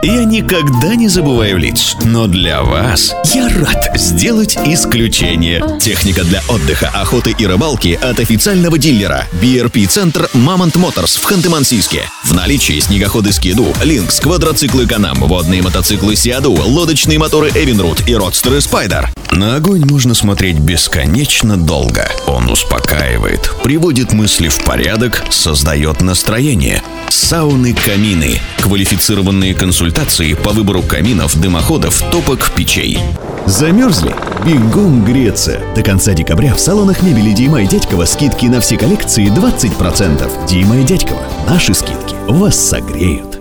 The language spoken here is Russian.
Я никогда не забываю лиц, но для вас я рад сделать исключение. Техника для отдыха, охоты и рыбалки от официального дилера BRP-центр Mammoth Motors в Ханты-Мансийске. В наличии снегоходы Ski-Doo, Lynx, квадроциклы Can-Am, водные мотоциклы Sea-Doo, лодочные моторы Evinrude и родстеры Spider. На огонь можно смотреть бесконечно долго. Он успокаивает, приводит мысли в порядок, создает настроение. Сауны-камины. Квалифицированные консультации по выбору каминов, дымоходов, топок, печей. Замерзли? Бегом греться! До конца декабря в салонах мебели Дима и Дядькова скидки на все коллекции 20%. Дима и Дядькова. Наши скидки вас согреют.